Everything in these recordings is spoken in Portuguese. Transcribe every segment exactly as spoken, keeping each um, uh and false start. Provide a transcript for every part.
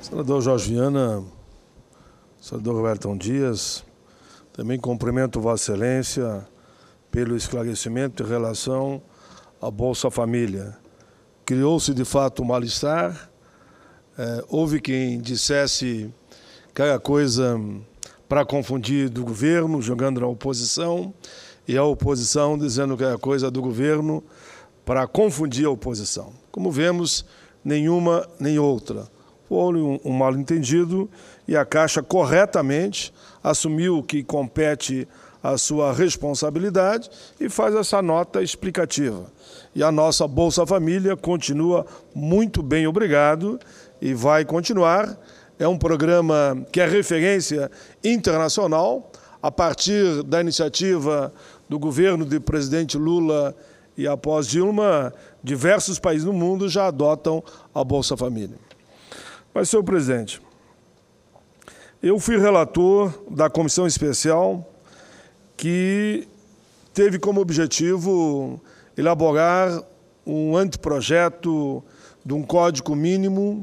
Senador Jorge Viana, senador Robertão Dias, também cumprimento Vossa Excelência pelo esclarecimento em relação à Bolsa Família. Criou-se, de fato, um mal-estar. É, houve quem dissesse que era coisa para confundir do governo, jogando na oposição, e a oposição dizendo que era coisa do governo para confundir a oposição. Como vemos, nenhuma nem outra. Foi um, um mal-entendido e a Caixa corretamente assumiu que compete a sua responsabilidade e faz essa nota explicativa. E a nossa Bolsa Família continua muito bem, obrigado, e vai continuar. É um programa que é referência internacional, a partir da iniciativa do governo do presidente Lula e após Dilma, diversos países do mundo já adotam a Bolsa Família. Mas, senhor presidente, eu fui relator da comissão especial que teve como objetivo elaborar um anteprojeto de um código mínimo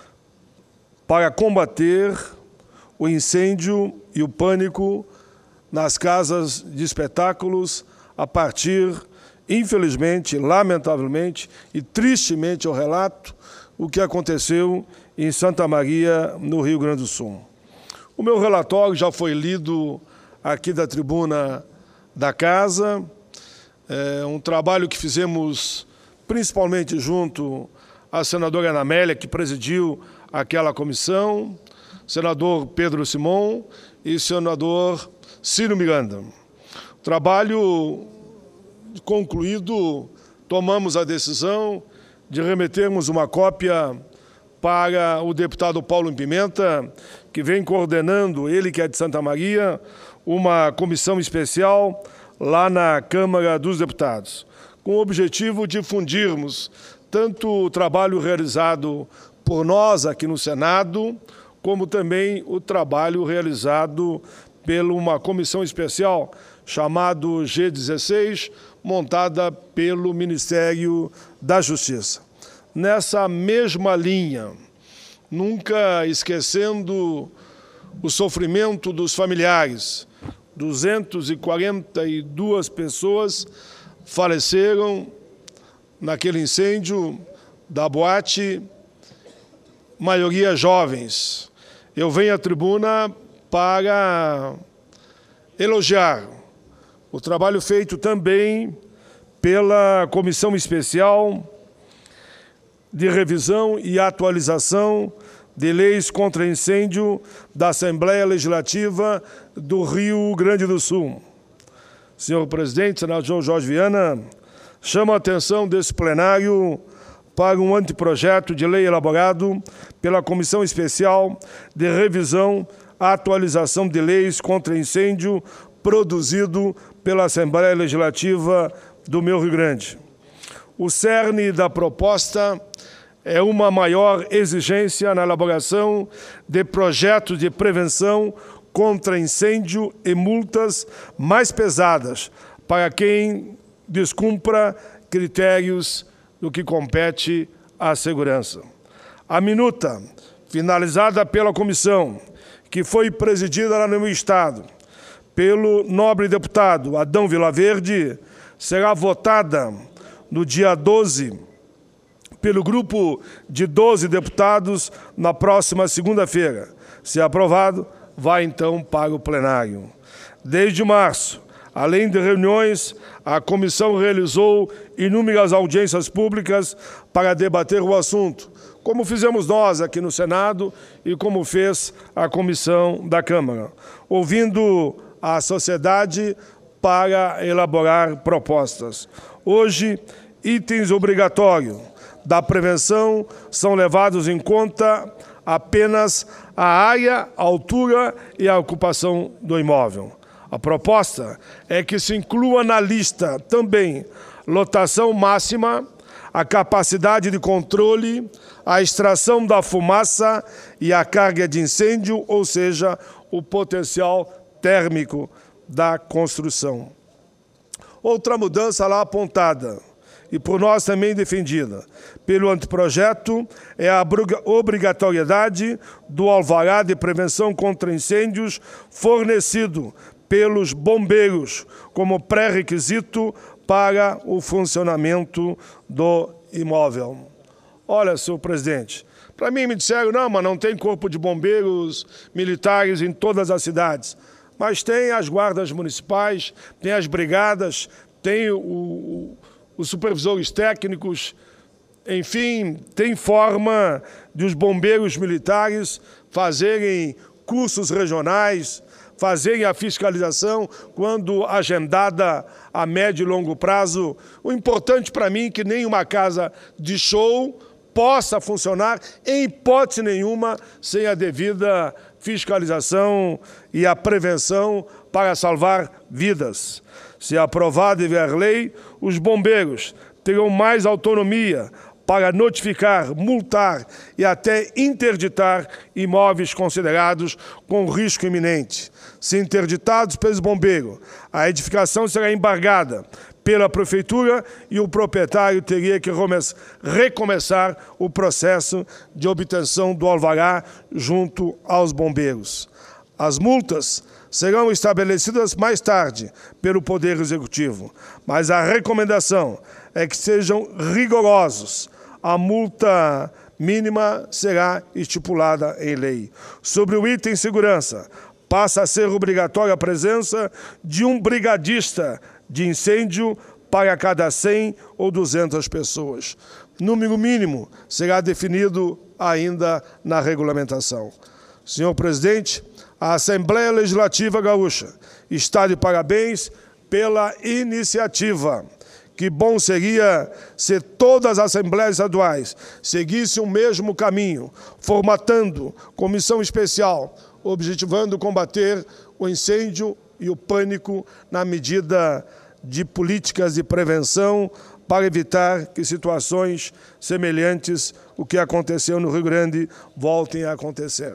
para combater o incêndio e o pânico nas casas de espetáculos a partir, infelizmente, lamentavelmente e tristemente eu relato o que aconteceu em Santa Maria, no Rio Grande do Sul. O meu relatório já foi lido aqui da tribuna da Casa, é um trabalho que fizemos principalmente junto à senadora Ana Amélia, que presidiu aquela comissão, senador Pedro Simon e senador Ciro Miranda. O trabalho concluído, tomamos a decisão de remetermos uma cópia para o deputado Paulo Pimenta, que vem coordenando, ele que é de Santa Maria, uma comissão especial lá na Câmara dos Deputados, com o objetivo de difundirmos tanto o trabalho realizado por nós aqui no Senado, como também o trabalho realizado por uma comissão especial chamada G dezesseis, montada pelo Ministério da Justiça. Nessa mesma linha, nunca esquecendo o sofrimento dos familiares, duzentas e quarenta e duas pessoas faleceram naquele incêndio da boate, maioria jovens. Eu venho à tribuna para elogiar o trabalho feito também pela Comissão Especial de Revisão e Atualização de Leis contra Incêndio da Assembleia Legislativa do Rio Grande do Sul. Senhor presidente, senador Jorge Viana, chamo a atenção desse plenário para um anteprojeto de lei elaborado pela Comissão Especial de Revisão e Atualização de Leis contra Incêndio produzido pela Assembleia Legislativa do meu Rio Grande. O cerne da proposta é uma maior exigência na elaboração de projetos de prevenção contra incêndio e multas mais pesadas para quem descumpra critérios do que compete à segurança. A minuta, finalizada pela comissão, que foi presidida lá no meu estado, pelo nobre deputado Adão Vilaverde, será votada no dia doze, pelo grupo de doze deputados, na próxima segunda-feira. Se aprovado, vai então para o plenário. Desde março, além de reuniões, a comissão realizou inúmeras audiências públicas para debater o assunto, como fizemos nós aqui no Senado e como fez a comissão da Câmara, ouvindo a sociedade para elaborar propostas. Hoje, itens obrigatórios da prevenção são levados em conta apenas a área, a altura e a ocupação do imóvel. A proposta é que se inclua na lista também lotação máxima, a capacidade de controle, a extração da fumaça e a carga de incêndio, ou seja, o potencial térmico da construção. Outra mudança lá apontada, e por nós também defendida. Pelo anteprojeto, é a obrigatoriedade do alvará de prevenção contra incêndios fornecido pelos bombeiros como pré-requisito para o funcionamento do imóvel. Olha, senhor presidente, para mim me disseram, não, mas não tem corpo de bombeiros militares em todas as cidades. Mas tem as guardas municipais, tem as brigadas, tem o, o, os supervisores técnicos, enfim, tem forma de os bombeiros militares fazerem cursos regionais, fazerem a fiscalização quando agendada a médio e longo prazo. O importante para mim é que nenhuma casa de show possa funcionar, em hipótese nenhuma, sem a devida fiscalização e a prevenção para salvar vidas. Se aprovada e vier lei, os bombeiros terão mais autonomia para notificar, multar e até interditar imóveis considerados com risco iminente. Se interditados pelos bombeiros, a edificação será embargada pela prefeitura e o proprietário teria que recomeçar o processo de obtenção do alvará junto aos bombeiros. As multas serão estabelecidas mais tarde pelo Poder Executivo, mas a recomendação é que sejam rigorosos. A multa mínima será estipulada em lei. Sobre o item segurança, passa a ser obrigatória a presença de um brigadista de incêndio para cada cem ou duzentas pessoas. Número mínimo será definido ainda na regulamentação. Senhor presidente, a Assembleia Legislativa Gaúcha está de parabéns pela iniciativa. Que bom seria se todas as assembleias estaduais seguissem o mesmo caminho, formatando comissão especial, objetivando combater o incêndio e o pânico na medida de políticas de prevenção para evitar que situações semelhantes ao que aconteceu no Rio Grande voltem a acontecer.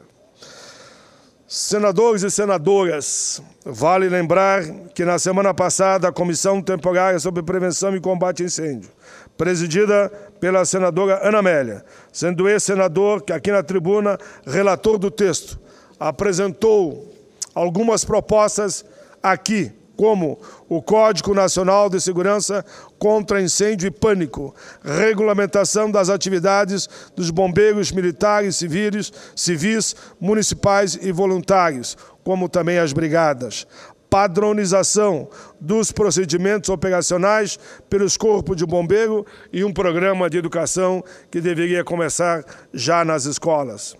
Senadores e senadoras, vale lembrar que na semana passada a Comissão Temporária sobre Prevenção e Combate a Incêndio, presidida pela senadora Ana Amélia, sendo esse senador que aqui na tribuna, relator do texto, apresentou algumas propostas aqui, como o Código Nacional de Segurança contra Incêndio e Pânico, regulamentação das atividades dos bombeiros militares, civis, civis, municipais e voluntários, como também as brigadas, padronização dos procedimentos operacionais pelos corpos de bombeiro e um programa de educação que deveria começar já nas escolas.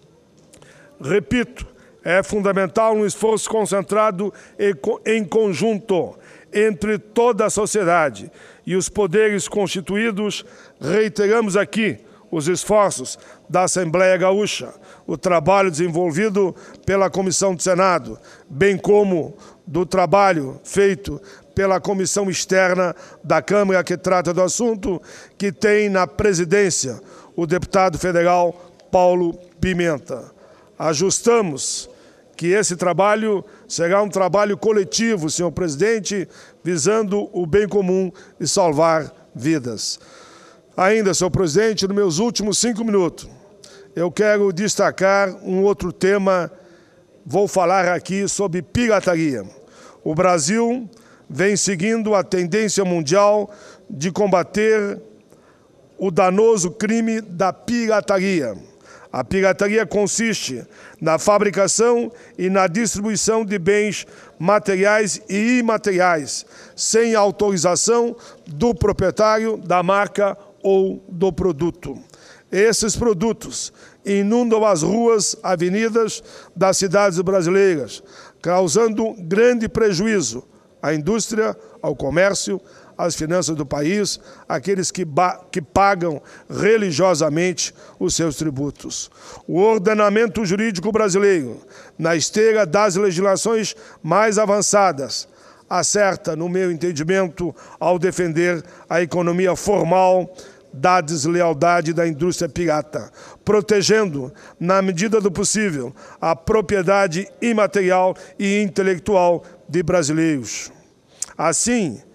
Repito, é fundamental um esforço concentrado em conjunto entre toda a sociedade e os poderes constituídos. Reiteramos aqui os esforços da Assembleia Gaúcha, o trabalho desenvolvido pela Comissão do Senado, bem como do trabalho feito pela Comissão Externa da Câmara que trata do assunto, que tem na presidência o deputado federal Paulo Pimenta. Ajustamos que esse trabalho será um trabalho coletivo, senhor presidente, visando o bem comum e salvar vidas. Ainda, senhor presidente, nos meus últimos cinco minutos, eu quero destacar um outro tema. Vou falar aqui sobre pirataria. O Brasil vem seguindo a tendência mundial de combater o danoso crime da pirataria. A pirataria consiste na fabricação e na distribuição de bens materiais e imateriais, sem autorização do proprietário da marca ou do produto. Esses produtos inundam as ruas, avenidas das cidades brasileiras, causando grande prejuízo à indústria, ao comércio, às finanças do país, aqueles que, que pagam religiosamente os seus tributos. O ordenamento jurídico brasileiro, na esteira das legislações mais avançadas, acerta, no meu entendimento, ao defender a economia formal da deslealdade da indústria pirata, protegendo, na medida do possível, a propriedade imaterial e intelectual de brasileiros. Assim,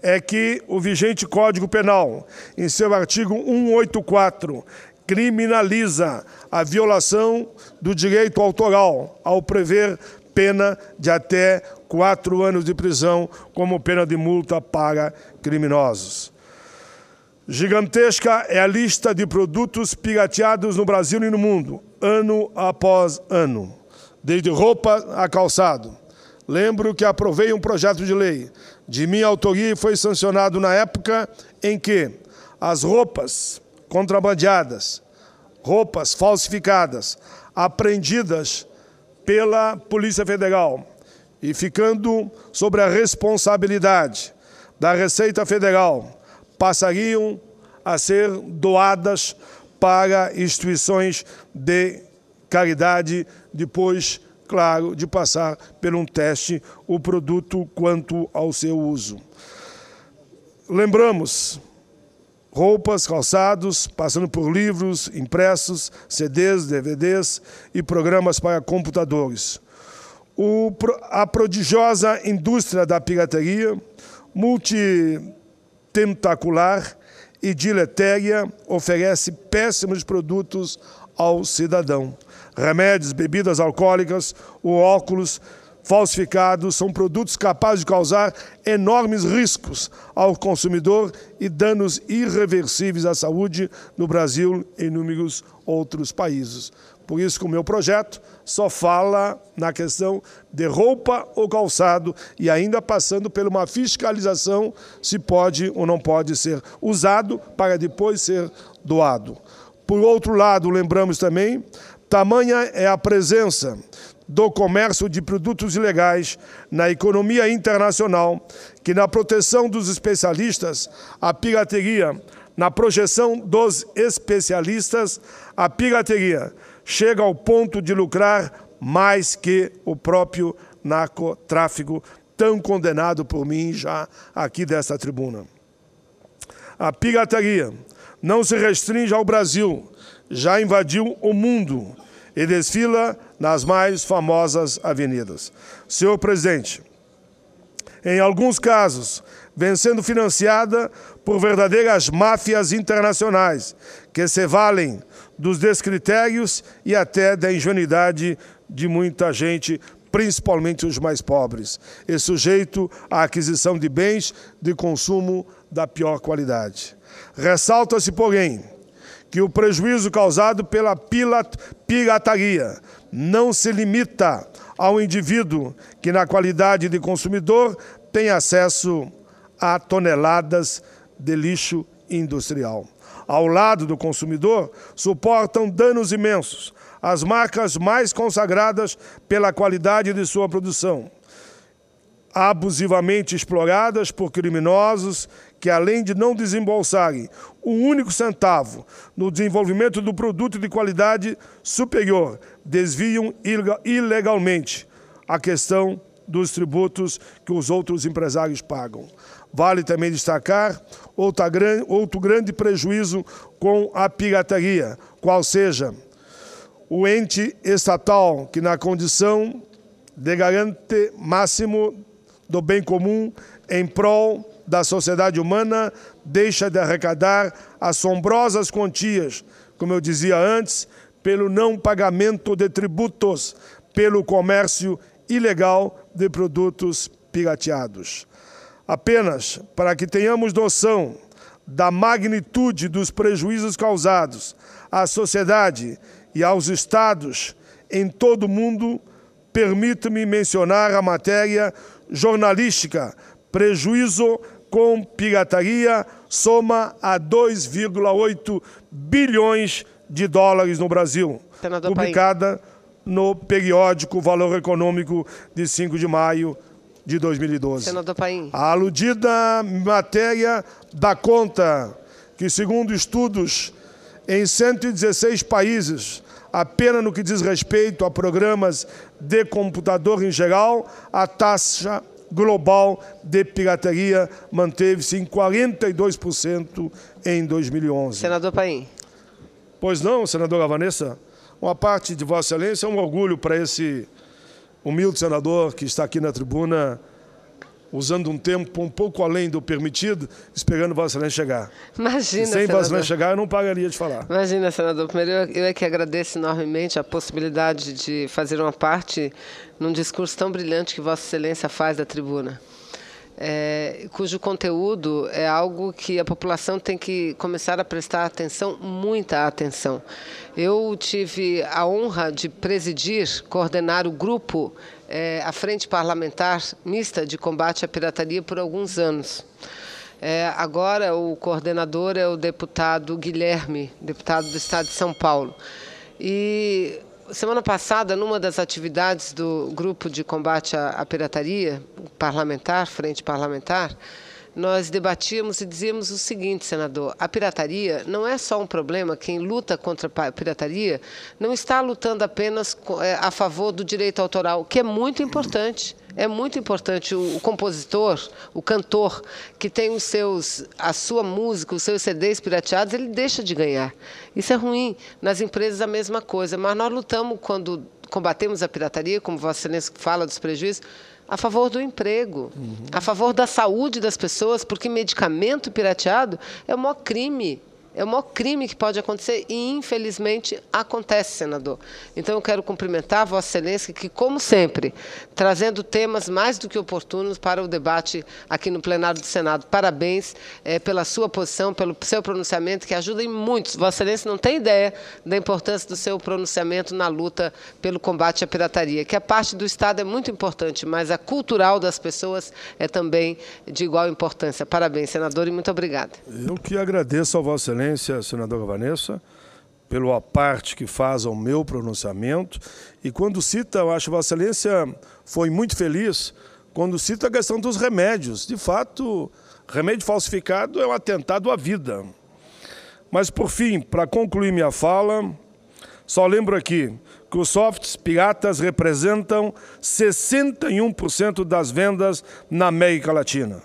é que o vigente Código Penal, em seu artigo cento e oitenta e quatro, criminaliza a violação do direito autoral, ao prever pena de até quatro anos de prisão como pena de multa para criminosos. Gigantesca é a lista de produtos pirateados no Brasil e no mundo, ano após ano, desde roupa a calçado. Lembro que aprovei um projeto de lei de minha autoria e foi sancionado na época em que as roupas contrabandeadas, roupas falsificadas, apreendidas pela Polícia Federal e ficando sobre a responsabilidade da Receita Federal, passariam a ser doadas para instituições de caridade, depois, claro, de passar por um teste o produto quanto ao seu uso. Lembramos, roupas, calçados, passando por livros, impressos, C Ds, D V Ds e programas para computadores. O, a prodigiosa indústria da pirateria, multitentacular e diletéria, oferece péssimos produtos ao cidadão. Remédios, bebidas alcoólicas, ou óculos falsificados são produtos capazes de causar enormes riscos ao consumidor e danos irreversíveis à saúde no Brasil e em inúmeros outros países. Por isso que o meu projeto só fala na questão de roupa ou calçado e ainda passando por uma fiscalização se pode ou não pode ser usado para depois ser doado. Por outro lado, lembramos também, tamanha é a presença do comércio de produtos ilegais na economia internacional, que na proteção dos especialistas, a pirateria, na projeção dos especialistas, a pirateria chega ao ponto de lucrar mais que o próprio narcotráfico, tão condenado por mim já aqui desta tribuna. A pirataria não se restringe ao Brasil, já invadiu o mundo e desfila nas mais famosas avenidas. Senhor presidente, em alguns casos, vem sendo financiada por verdadeiras máfias internacionais, que se valem dos descritérios e até da ingenuidade de muita gente, principalmente os mais pobres, e sujeito à aquisição de bens de consumo da pior qualidade. Ressalta-se, porém, que o prejuízo causado pela pirataria não se limita ao indivíduo que, na qualidade de consumidor, tem acesso a toneladas de lixo industrial. Ao lado do consumidor, suportam danos imensos as marcas mais consagradas pela qualidade de sua produção, abusivamente exploradas por criminosos que, além de não desembolsarem um único centavo no desenvolvimento do produto de qualidade superior, desviam ilegalmente a questão dos tributos que os outros empresários pagam. Vale também destacar outra, outro grande prejuízo com a pirataria, qual seja o ente estatal que, na condição de garante máximo do bem comum em prol da sociedade humana, deixa de arrecadar assombrosas quantias, como eu dizia antes, pelo não pagamento de tributos, pelo comércio ilegal de produtos pirateados. Apenas para que tenhamos noção da magnitude dos prejuízos causados à sociedade e aos estados em todo o mundo, permito-me mencionar a matéria jornalística Prejuízo com pirataria soma a dois vírgula oito bilhões de dólares no Brasil, Senador publicada Paim. no periódico Valor Econômico de cinco de maio de dois mil e doze. Senador Paim. A aludida matéria dá conta que, segundo estudos em cento e dezesseis países, apenas no que diz respeito a programas de computador em geral, a taxa global de pirataria manteve-se em quarenta e dois por cento em dois mil e onze. Senador Paim. Pois não, senadora Vanessa? Uma parte de Vossa Excelência é um orgulho para esse humilde senador que está aqui na tribuna usando um tempo um pouco além do permitido, esperando Vossa Excelência chegar. Imagina, e sem senador. Vossa Excelência chegar, eu não pararia de falar. Imagina, senador. Primeiro, eu, eu é que agradeço enormemente a possibilidade de fazer uma parte num discurso tão brilhante que Vossa Excelência faz da tribuna. É, cujo conteúdo é algo que a população tem que começar a prestar atenção, muita atenção. Eu tive a honra de presidir, coordenar o grupo, é, a Frente Parlamentar Mista de Combate à Pirataria por alguns anos. É, agora o coordenador é o deputado Guilherme, deputado do Estado de São Paulo. E semana passada, numa das atividades do grupo de combate à, à pirataria, parlamentar, frente parlamentar, nós debatíamos e dizíamos o seguinte, senador: a pirataria não é só um problema. Quem luta contra a pirataria não está lutando apenas a favor do direito autoral, que é muito importante. É muito importante o, o compositor, o cantor, que tem os seus, a sua música, os seus C Ds pirateados, ele deixa de ganhar. Isso é ruim. Nas empresas a mesma coisa. Mas nós lutamos, quando combatemos a pirataria, como Vossa Excelência fala dos prejuízos, a favor do emprego, uhum. a favor da saúde das pessoas, porque medicamento pirateado é o maior crime. É o maior crime que pode acontecer e, infelizmente, acontece, senador. Então, eu quero cumprimentar a Vossa Excelência, que, como sempre, trazendo temas mais do que oportunos para o debate aqui no plenário do Senado. Parabéns é, pela sua posição, pelo seu pronunciamento, que ajuda em muitos. Vossa Excelência não tem ideia da importância do seu pronunciamento na luta pelo combate à pirataria, que a parte do Estado é muito importante, mas a cultural das pessoas é também de igual importância. Parabéns, senador, e muito obrigada. Eu que agradeço a Vossa Excelência, senadora Vanessa, pelo aparte que faz ao meu pronunciamento. E quando cita, eu acho que Vossa Excelência foi muito feliz quando cita a questão dos remédios. De fato, remédio falsificado é um atentado à vida. Mas, por fim, para concluir minha fala, só lembro aqui que os softs piratas representam sessenta e um por cento das vendas na América Latina,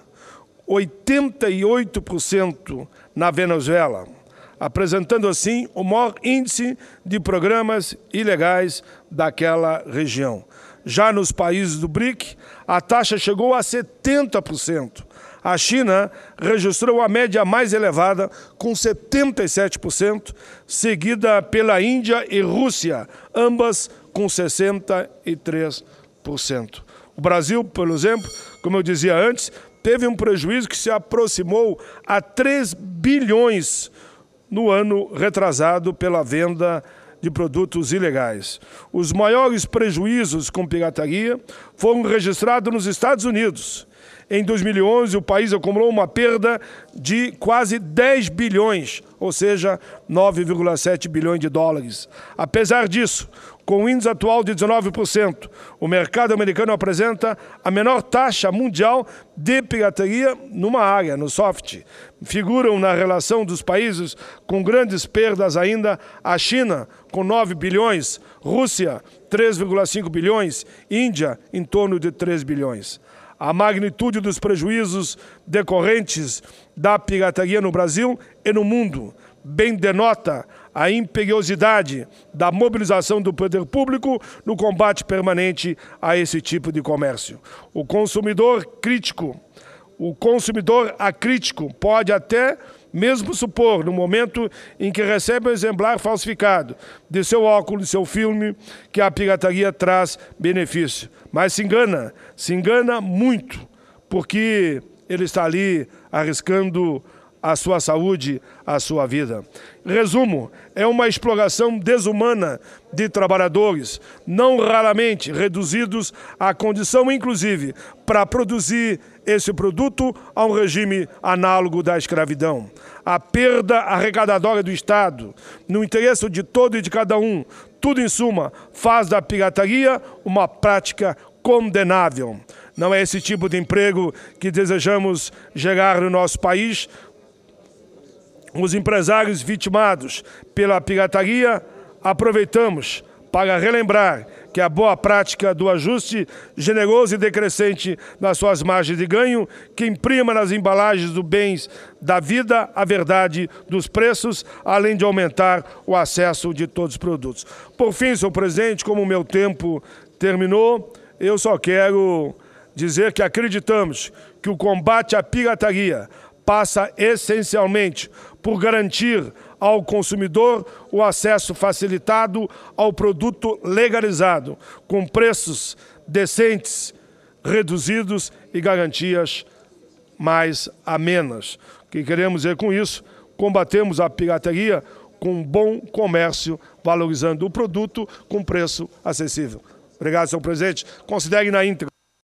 oitenta e oito por cento na Venezuela, apresentando assim o maior índice de programas ilegais daquela região. Já nos países do B R I C, a taxa chegou a setenta por cento. A China registrou a média mais elevada, com setenta e sete por cento, seguida pela Índia e Rússia, ambas com sessenta e três por cento. O Brasil, por exemplo, como eu dizia antes, teve um prejuízo que se aproximou a três bilhões no ano retrasado pela venda de produtos ilegais. Os maiores prejuízos com pirataria foram registrados nos Estados Unidos. Em dois mil e onze, o país acumulou uma perda de quase dez bilhões, ou seja, nove vírgula sete bilhões de dólares. Apesar disso, com o índice atual de dezenove por cento, o mercado americano apresenta a menor taxa mundial de pirataria numa área, no soft. Figuram na relação dos países com grandes perdas ainda a China, com nove bilhões, Rússia, três vírgula cinco bilhões, Índia, em torno de três bilhões. A magnitude dos prejuízos decorrentes da pirataria no Brasil e no mundo bem denota a imperiosidade da mobilização do poder público no combate permanente a esse tipo de comércio. O consumidor crítico, o consumidor acrítico pode até mesmo supor, no momento em que recebe um exemplar falsificado de seu óculos, de seu filme, que a pirataria traz benefício. Mas se engana, se engana muito, porque ele está ali arriscando a sua saúde, a sua vida. Resumo, é uma exploração desumana de trabalhadores, não raramente reduzidos à condição, inclusive, para produzir esse produto a um regime análogo da escravidão. A perda arrecadatória do Estado, no interesse de todo e de cada um, tudo em suma, faz da pirataria uma prática condenável. Não é esse tipo de emprego que desejamos gerar no nosso país. Os empresários vitimados pela pirataria, aproveitamos para relembrar que a boa prática do ajuste generoso e decrescente nas suas margens de ganho, que imprima nas embalagens dos bens da vida a verdade dos preços, além de aumentar o acesso de todos os produtos. Por fim, senhor presidente, como o meu tempo terminou, eu só quero dizer que acreditamos que o combate à pirataria passa essencialmente por garantir ao consumidor o acesso facilitado ao produto legalizado, com preços decentes, reduzidos e garantias mais amenas. O que queremos dizer com isso? Combatemos a pirataria com um bom comércio, valorizando o produto com preço acessível. Obrigado, senhor presidente. Considere na íntegra.